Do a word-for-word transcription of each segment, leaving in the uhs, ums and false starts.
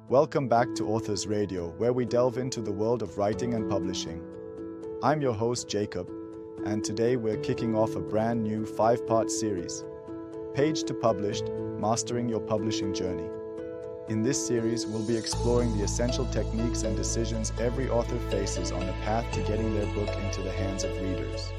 Welcome back to Authors Radio, where we delve into the world of writing and publishing. I'm your host, Jacob, and today we're kicking off a brand new five-part series, Page to Published, Mastering Your Publishing Journey. In this series, we'll be exploring the essential techniques and decisions every author faces on the path to getting their book into the hands of readers.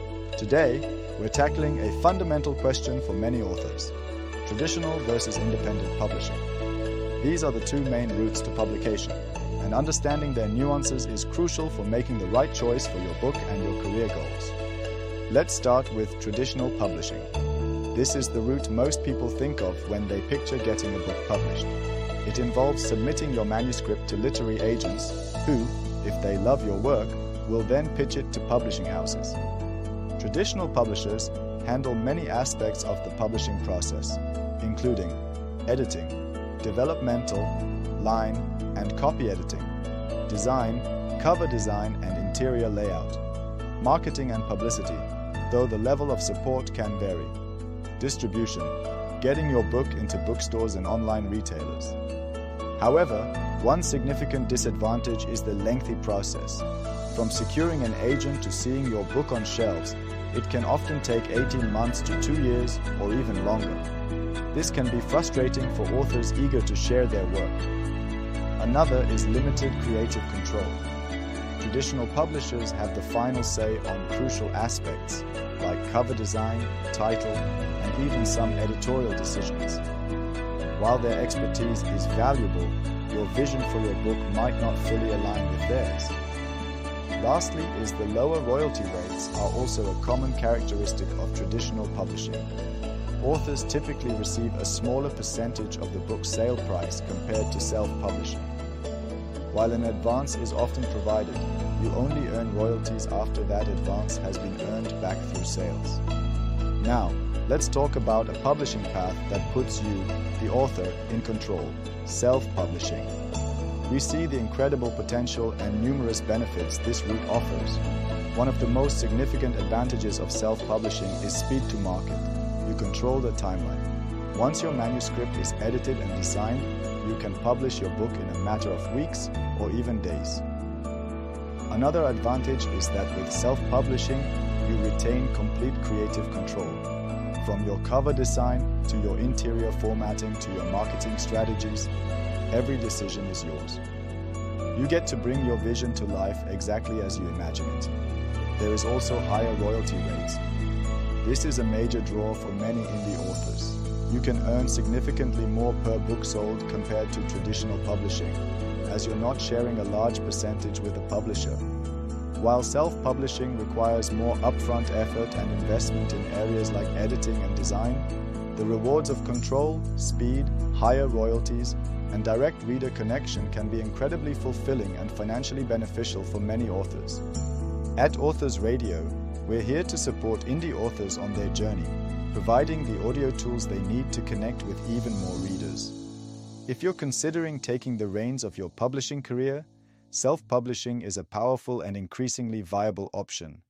Today, we're tackling a fundamental question for many authors: traditional versus independent publishing. These are the two main routes to publication, and understanding their nuances is crucial for making the right choice for your book and your career goals. Let's start with traditional publishing. This is the route most people think of when they picture getting a book published. It involves submitting your manuscript to literary agents who, if they love your work, will then pitch it to publishing houses. Traditional publishers handle many aspects of the publishing process, including editing, developmental, line, and copy editing, design, cover design, and interior layout, marketing and publicity, though the level of support can vary, distribution, getting your book into bookstores and online retailers. However, one significant disadvantage is the lengthy process. From securing an agent to seeing your book on shelves, it can often take eighteen months to two years or even longer. This can be frustrating for authors eager to share their work. Another is limited creative control. Traditional publishers have the final say on crucial aspects like cover design, title, and even some editorial decisions. While their expertise is valuable, your vision for your book might not fully align with theirs. Lastly is the lower royalty rates are also a common characteristic of traditional publishing. Authors typically receive a smaller percentage of the book's sale price compared to self-publishing. While an advance is often provided, you only earn royalties after that advance has been earned back through sales. Now, let's talk about a publishing path that puts you, the author, in control: self-publishing. We see the incredible potential and numerous benefits this route offers. One of the most significant advantages of self-publishing is speed to market. You control the timeline. Once your manuscript is edited and designed, you can publish your book in a matter of weeks or even days. Another advantage is that with self-publishing, you retain complete creative control. From your cover design to your interior formatting to your marketing strategies, every decision is yours. You get to bring your vision to life exactly as you imagine it. There is also higher royalty rates. This is a major draw for many indie authors. You can earn significantly more per book sold compared to traditional publishing, as you're not sharing a large percentage with the publisher. While self-publishing requires more upfront effort and investment in areas like editing and design, the rewards of control, speed, higher royalties, and direct reader connection can be incredibly fulfilling and financially beneficial for many authors. At Authors Radio, we're here to support indie authors on their journey, providing the audio tools they need to connect with even more readers. If you're considering taking the reins of your publishing career, self-publishing is a powerful and increasingly viable option.